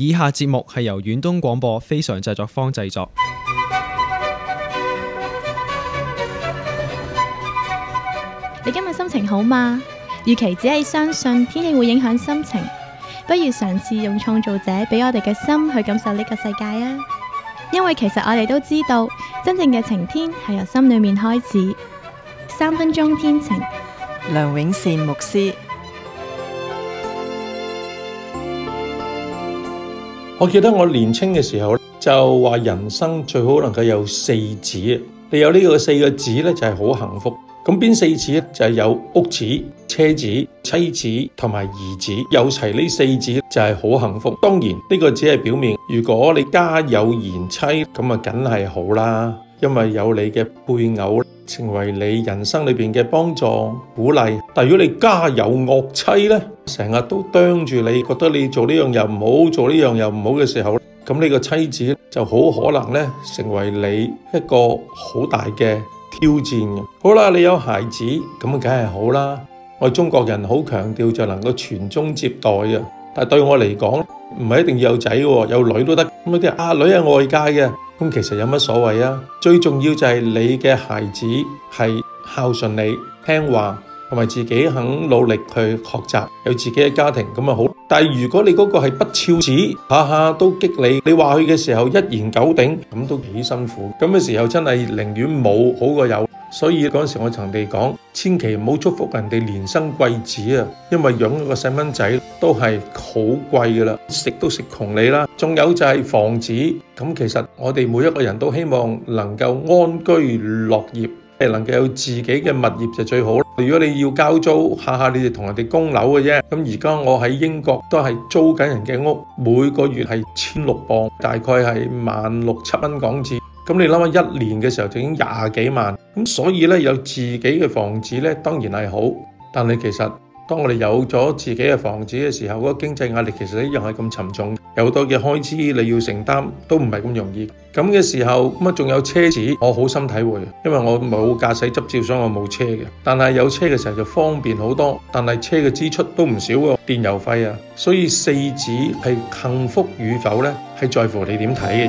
以下節目係由遠東廣播非常製作坊製作。 你今日心情好嗎？與其只係相信天氣會影響心情，不如嘗試用創造者俾我哋嘅心去感受呢個世界啊！因為其實我哋都知道，真正嘅晴天係由心裏面開始。3分鐘天晴， 梁永善牧師。 我記得我年青嘅時候就話人生最好能夠有4子，你有呢個4個子咧就係好幸福。咁邊4子咧就係有屋子、車子、妻子同埋兒子，有齊呢4子就係好幸福。當然呢個只係表面，如果你家有賢妻咁啊，梗係好啦，因為有你嘅配偶成為你人生裏邊嘅幫助鼓勵。但如果你家有惡妻咧，成日都啄住你，覺得你做呢樣又唔好，做呢樣又唔好嘅時候，咁呢個妻子就好可能咧成為你一個好大嘅挑戰嘅。好啦，你有孩子咁啊，梗係好啦。我哋中國人好強調就能夠傳宗接代啊，但係對我嚟講唔係一定要有仔嘅，有女都得。咁有啲啊，女係外界嘅，咁其實有乜所謂啊？最重要就係你嘅孩子係孝順你、聽話，同埋自己肯努力去學習，有自己嘅家庭咁啊好。但係如果你嗰個係不肖子，下下都激你話佢嘅時候一言九鼎，咁都幾辛苦。咁嘅時候真係寧願冇好過有。所以嗰陣時我曾地講，千祈唔好祝福人哋連生貴子啊，因為養一個細蚊仔都係好貴噶啦，食都食窮你啦。仲有就係房子，咁其實我哋每一個人都希望能夠安居樂業，能夠有自己嘅物業就最好。如果你要交租，下下你哋同人哋供樓嘅啫。咁而家我喺英國都係租緊人嘅屋，每個月係1600磅，大概係16000-17000蚊港紙。咁你諗下，一年嘅時候就已經20幾萬。咁所以咧，有自己嘅房子咧，當然係好。但係其實當我哋有咗自己嘅房子嘅時候，嗰個經濟壓力其實一樣係咁沉重，有好多嘅開支你要承擔，都唔係咁容易。咁嘅時候，咁啊仲有車子，我好深體會，因為我冇駕駛執照，所以我冇車嘅。但係有車嘅時候就方便好多，但係車嘅支出都唔少喎，電油費啊。所以4子係幸福與否咧，係在乎你點睇嘅。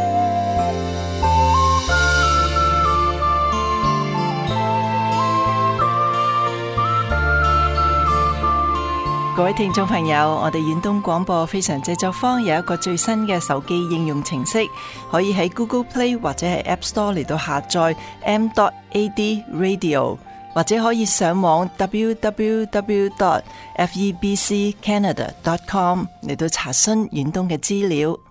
各位聽眾朋友，我哋遠東廣播非常製作坊有一個最新嘅手機應用程式，可以喺 Google Play 或者係 App Store 嚟到下載 m.ad radio， 或者可以上網 www.febccanada.com 嚟到查詢遠東嘅資料。